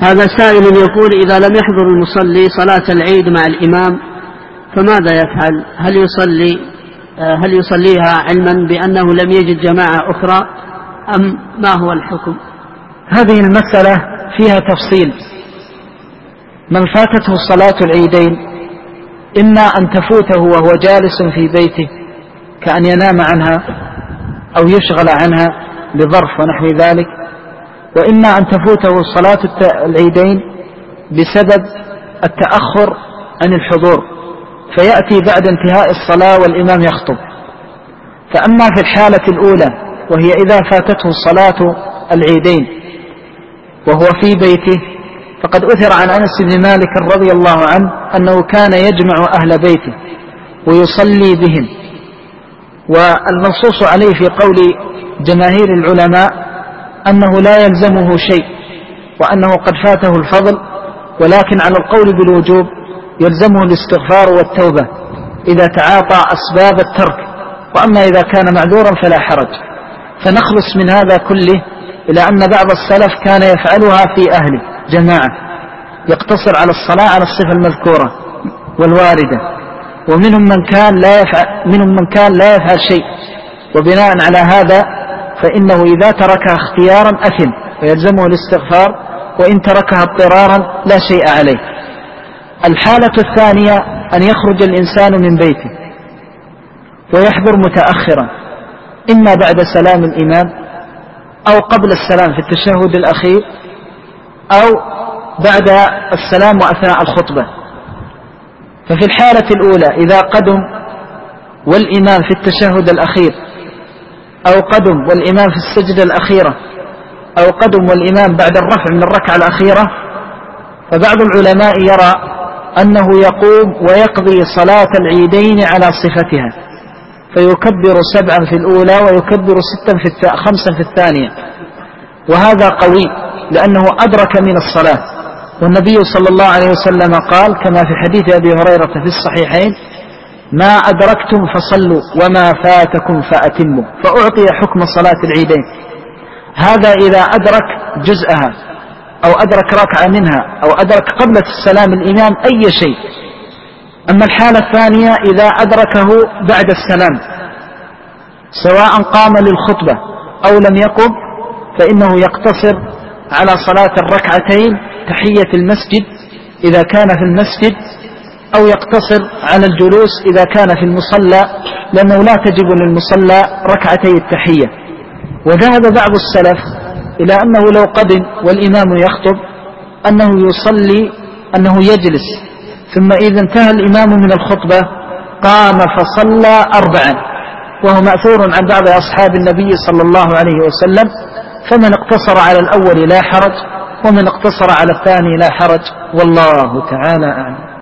هذا سائل يقول: إذا لم يحضر المصلي صلاة العيد مع الإمام فماذا يفعل؟ هل يصليها علما بأنه لم يجد جماعة أخرى أم ما هو الحكم؟ هذه المسألة فيها تفصيل. من فاتته صلاة العيدين إما أن تفوته وهو جالس في بيته كأن ينام عنها أو يشغل عنها بظرف ونحو ذلك، وإما أن تفوته صلاة العيدين بسبب التأخر عن الحضور فيأتي بعد انتهاء الصلاة والإمام يخطب. فأما في الحالة الأولى وهي إذا فاتته صلاة العيدين وهو في بيته، فقد أثر عن أنس بن مالك رضي الله عنه أنه كان يجمع أهل بيته ويصلي بهم، والمنصوص عليه في قول جماهير العلماء أنه لا يلزمه شيء وأنه قد فاته الفضل، ولكن على القول بالوجوب يلزمه الاستغفار والتوبة إذا تعاطى أسباب الترك، وأما إذا كان معذورا فلا حرج. فنخلص من هذا كله إلى أن بعض السلف كان يفعلها في أهله جماعة، يقتصر على الصلاة على الصفة المذكورة والواردة، ومنهم من كان لا يفعل شيء، وبناء على هذا فإنه إذا تركها اختيارا أثم ويلزمه الاستغفار، وإن تركها اضطرارا لا شيء عليه. الحالة الثانية أن يخرج الإنسان من بيته ويحضر متأخرا، إما بعد سلام الإمام أو قبل السلام في التشهد الأخير أو بعد السلام وأثناء الخطبة. ففي الحالة الأولى إذا قدم والإمام في التشهد الأخير أو قدم والإمام في السجدة الأخيرة أو قدم والإمام بعد الرفع من الركعة الأخيرة، فبعض العلماء يرى أنه يقوم ويقضي صلاة العيدين على صفتها، فيكبر 7 في الأولى ويكبر 5 في الثانية، وهذا قوي لأنه أدرك من الصلاة. والنبي صلى الله عليه وسلم قال كما في حديث أبي هريرة في الصحيحين: ما أدركتم فصلوا وما فاتكم فأتموا، فأعطي حكم صلاة العيدين. هذا إذا أدرك جزءها أو أدرك ركعة منها أو أدرك قبل السلام الإمام أي شيء. أما الحالة الثانية إذا أدركه بعد السلام سواء قام للخطبة أو لم يقم، فإنه يقتصر على صلاة الركعتين تحية المسجد إذا كان في المسجد، أو يقتصر على الجلوس إذا كان في المصلى، لأنه لا تجب للمصلى ركعتي التحية. وذهب بعض السلف إلى أنه لو قدم والإمام يخطب أنه يجلس، ثم إذا انتهى الإمام من الخطبة قام فصلى 4، وهو مأثور عن بعض أصحاب النبي صلى الله عليه وسلم. فمن اقتصر على الأول لا حرج، ومن اقتصر على الثاني لا حرج، والله تعالى أعلم.